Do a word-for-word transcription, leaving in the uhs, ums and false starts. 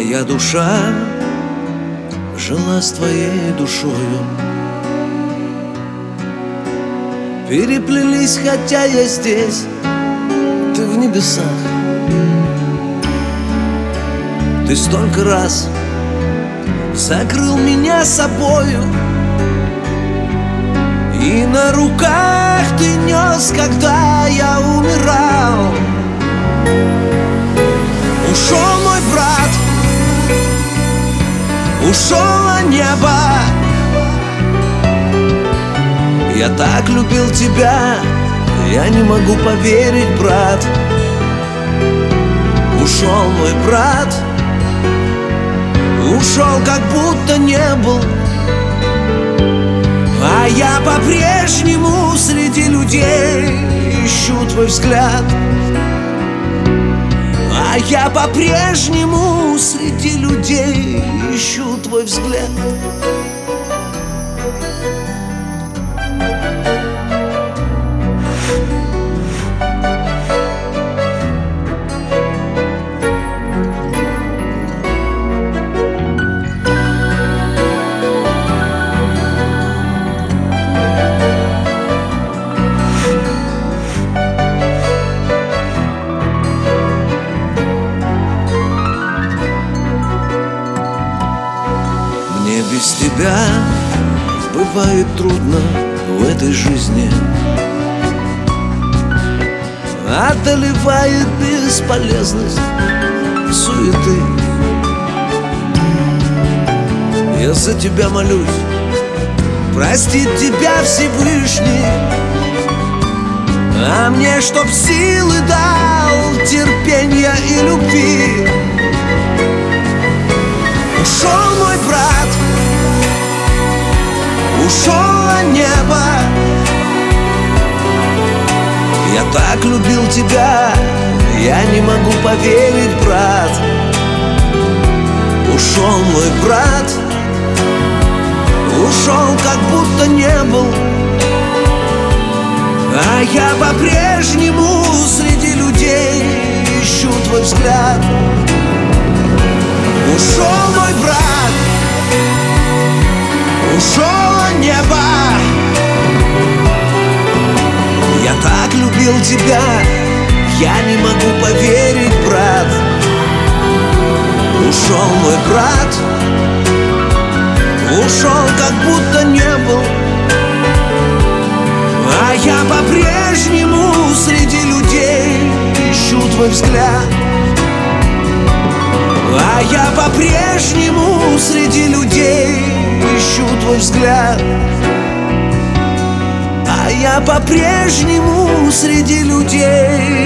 Моя душа жила с твоей душою. Переплелись, хотя я здесь, ты в небесах. Ты столько раз закрыл меня собою, и на руках ты нес, когда я умирал. Ушел мой брат, ушел небо. Я так любил тебя, я не могу поверить, брат. Ушел мой брат, ушел, как будто не был. А я по-прежнему среди людей ищу твой взгляд. А я по-прежнему среди людей ищу твой взгляд. Мне без тебя бывает трудно в этой жизни. Одолевает бесполезность суеты. Я за тебя молюсь, простит тебя Всевышний, а мне чтоб силы дал, терпения и любви. Ушел мой брат, ушел небо. Я так любил тебя, я не могу поверить, брат. Ушел мой брат, ушел, как будто не был. А я по-прежнему среди людей ищу твой взгляд. Ушел мой брат, ушел небо. Я так любил тебя, я не могу поверить, брат. Ушел мой брат, ушел, как будто не был. А я по-прежнему среди людей ищу твой взгляд. А я по-прежнему среди людей ищу твой взгляд. А я по-прежнему среди людей